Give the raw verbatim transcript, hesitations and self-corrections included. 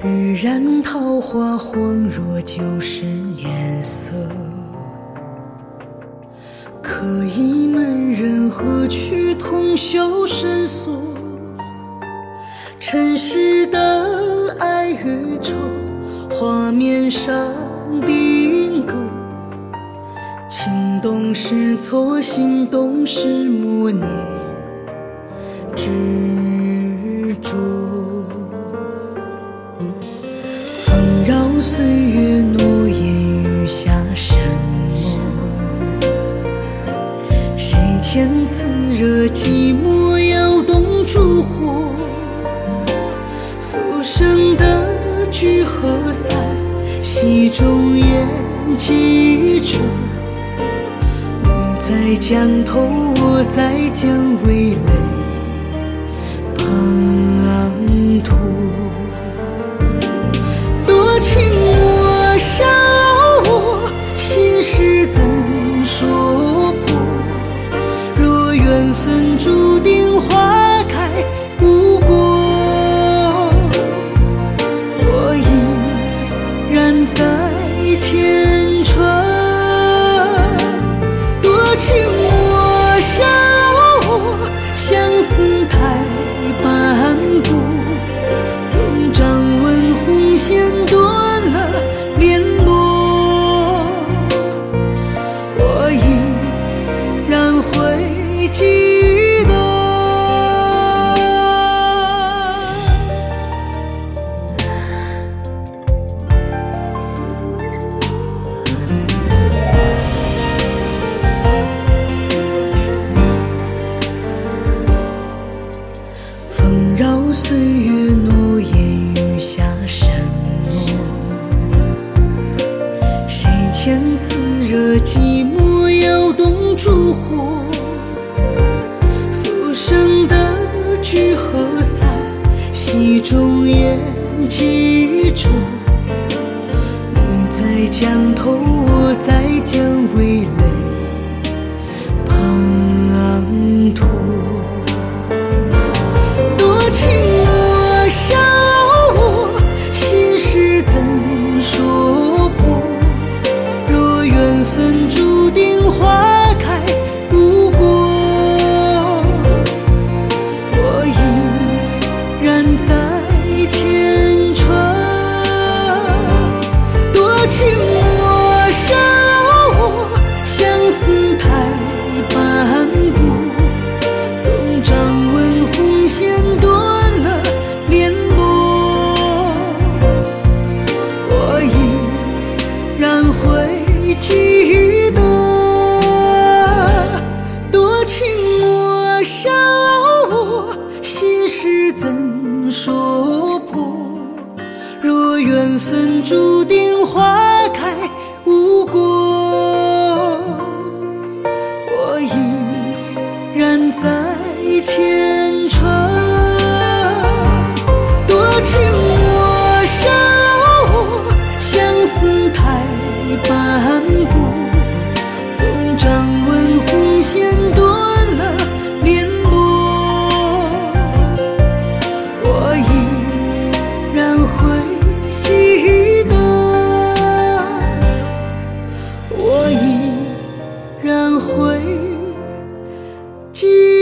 欲染桃花黄若旧时颜色，可疑门人何去同修深锁？尘世的爱与愁，画面上定格。情动是错，心动是默念执着。纷扰岁月，诺言余下什么？谁遣此热寂寞摇动烛火？浮生的聚合散，戏中演几折。你在江头，我在江尾泪滂沱。多情我笑我，心事怎说破？若缘分注定花开无果，我依然在前程。多情我笑我，相思太斑驳。总掌纹红线断了联络，我依然会记得。纷扰岁月，诺言余下什么？谁遣此热寂寞摇动烛火？浮生的聚合散，戏中演几折。你在江头，我在江尾泪滂沱。多情我笑我，心事怎说破？若缘分注定花开无果，我依然在前程。多情我笑我，相思太斑驳。总掌纹红线断了联络，我依然会记得。多情我笑我，心事怎说破？若缘分注定花开无果，我依然在前程。多情我笑我，相思太斑驳。总掌纹红线断了联络，我依然会记得，我依然会记得。